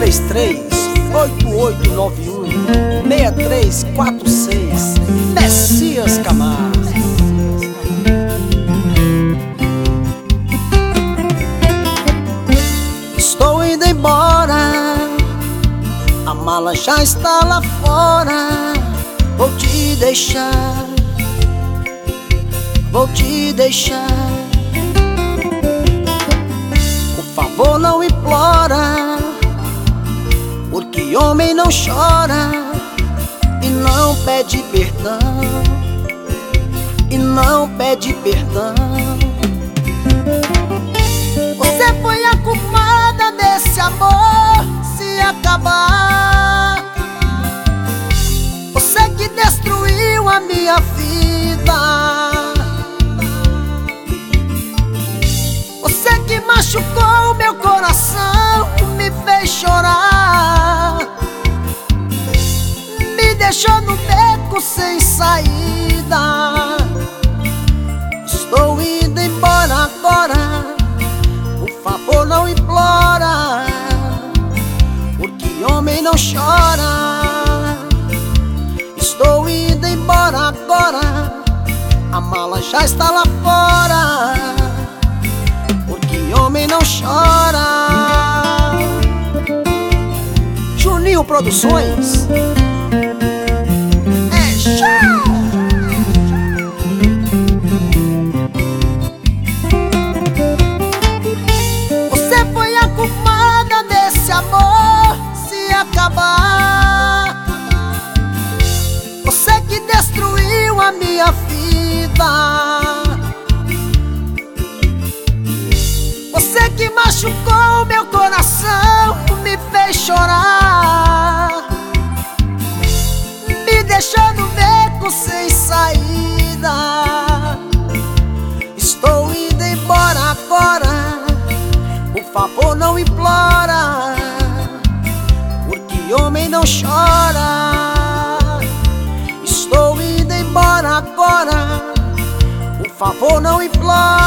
33-8891-6346 Messias Camargo. Estou indo embora, a mala já está lá fora. Vou te deixar, vou te deixar. Por favor, não implora, porque homem não chora e não pede perdão, e não pede perdão. Você foi a culpada desse amor se acabar. Você que destruiu a minha vida, você que machucou meu coração, me fez chorar, me deixou no beco sem saída. Estou indo embora agora, por favor não implora, porque homem não chora. Estou indo embora agora, a mala já está lá fora, porque homem não chora. Juninho Produções. É show! Você foi a culpada desse amor se acabar. Você que destruiu a minha vida, você que machucou meu coração, me fez chorar, me deixou no beco sem saída. Estou indo embora agora, por favor não implora, porque homem não chora. Estou indo embora agora, por favor não implora,